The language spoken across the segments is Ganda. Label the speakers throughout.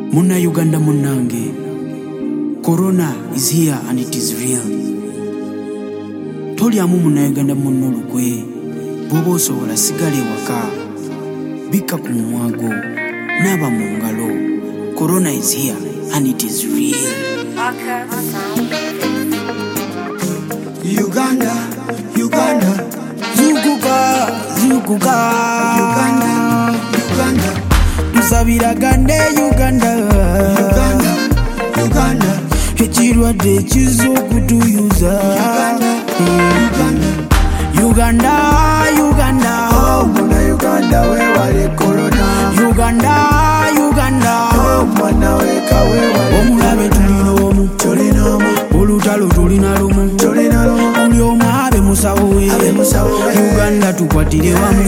Speaker 1: Muna Uganda munange, Corona is here and it is real. Toli amu muna Uganda munulukwe, bobo sobola sigale waka, bika ku mwago, naba mungalo. Corona is here and it is real.
Speaker 2: Uganda, Uganda,
Speaker 1: Zukuka, Zukuka,
Speaker 2: Uganda, Uganda,
Speaker 1: tusabiragane Uganda,
Speaker 2: Uganda, Uganda,
Speaker 1: ekirwadde kizokutuyuza
Speaker 2: Uganda,
Speaker 1: Uganda,
Speaker 2: oh mwana Uganda wewale corona,
Speaker 1: Uganda,
Speaker 2: oh mwana weka wewale
Speaker 1: omulabe tulinomu, olutalo tulina lumu, buli omu abe musawo we, Uganda tukwatire wamu.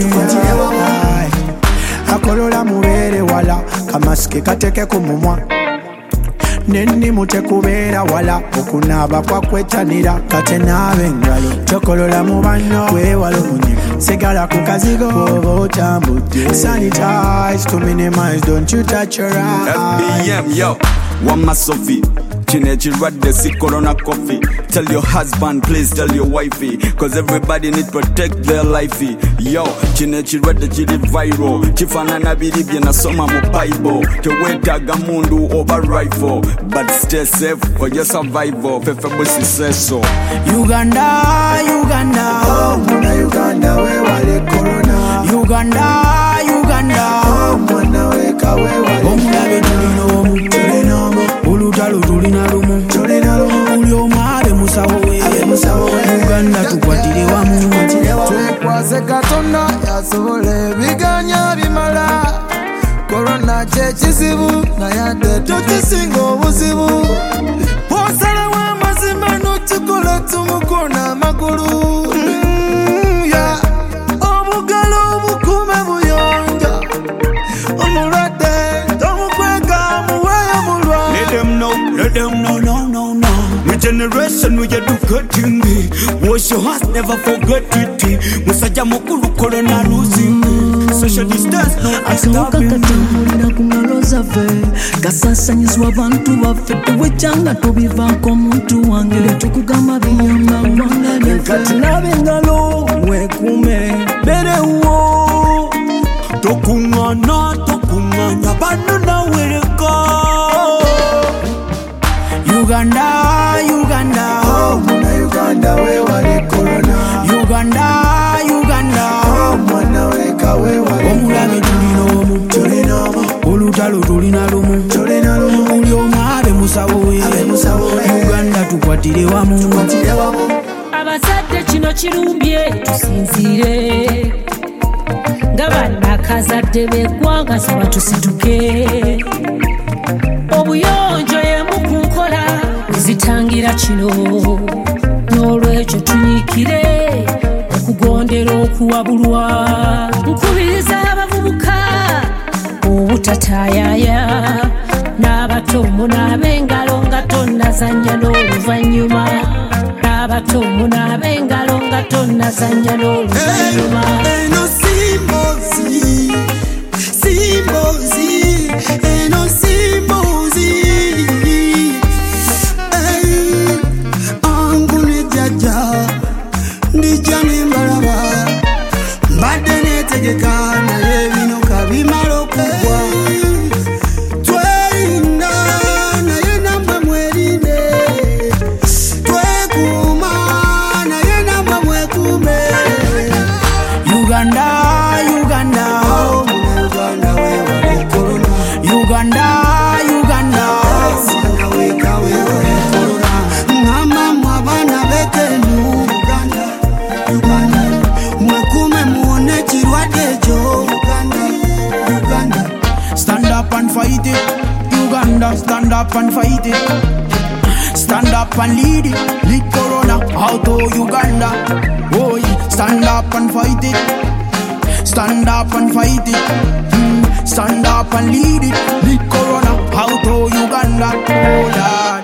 Speaker 2: Akolola mubeere wala, kamasike kateke ku mumwa, nennimu tekubeera wala, okunaaba kwakwetanira kate naabe engalo, tokolola mu banno kwewala omunyigo, sigala ku kazigo oba otambudde, sanitize to minimize, don't you touch your eyes.
Speaker 3: FBM, yo, Wama Sophie. Chirwadde si corona coffee. Tell your husband, please tell your wifey, cause everybody need protect their life. Yo, chirwadde chiri viral, chifanana biribye nasoma mu Bible, tewetaga mundu over rifle, but stay safe for your survival. Fefe bosi say so.
Speaker 1: Uganda, Uganda,
Speaker 2: Oh mwana Uganda wewale corona,
Speaker 1: Uganda,
Speaker 2: oh mwana weka wewale,
Speaker 1: omulabe tulinomu, olutalo tulina lumu, buli omu abe musawo we, Uganda tukwatire wamu.
Speaker 2: twekwase Katonda yasobola ebiganya bimala, corona kye kizibu naye ate tukisinga obuzibu, bw'osalawo amazima n'okikola tumukona amagulu, obugalo obukume buyonja, omulwadde tomukweka muweeyo mulwa.
Speaker 1: Let them know, no. My generation we do good thing. Wash your hands, never forget it. Musaja mukuru corona losing. Social distance, no
Speaker 4: stopping. Akawuka kungalo zaffe kasasanyizwa abantu baffe, tuwejjanga tubivaako omuntu wange, tukugamba biyamba wanga lyaffe,
Speaker 1: kati n'ab'engalo mwekuume berewo, tokuŋŋaanya banno nawereka. Uganda,
Speaker 2: Oh mwana Uganda wewale corona,
Speaker 1: Uganda,
Speaker 2: oh mwana weka wewale,
Speaker 1: omulabe tulinomu, olutalo tulina lumu, buli omu abe musawo we, Uganda tukwatire wamu.
Speaker 5: Abazadde kino kirumbye tusinzire, nga bannakazadde b'eggwanga saba tusituke, obuyonjo yemu ku nkola ezitangira kino, n'olwekyo tunyiikire okugondera okuwabulwa, nkubiriza abavubuka obutataayaaya, n'abatomu n'ab'engalo nga tonnazannya n'oluvannyuma, n'abatomu n'ab'engalo nga tonnazannya n'oluvannyuma.
Speaker 2: Eno simbozi, eno simbozi, angune jaja, ndijja nembalaba, mbadde neetegeka naye bino kabimala okugwa, twerinda naye nammwe mwerinde, twekuuma naye nammwe mwekuume.
Speaker 1: Uganda,
Speaker 2: Oh mwana Uganda wewale corona,
Speaker 1: Uganda,
Speaker 2: mwana weka wewale corona, ngamba mwe abaana b'ekenu Uganda, mwekuume muwone ekirwadde ekyo Uganda.
Speaker 1: stand up and fight it. Uganda, stand up and fight it. Stand up and lead it. Lead corona out of Uganda. Oh, yeah. Stand up and fight it. Stand up and fight it. Stand up and lead it. Lead corona out of Uganda. Oh, Lord.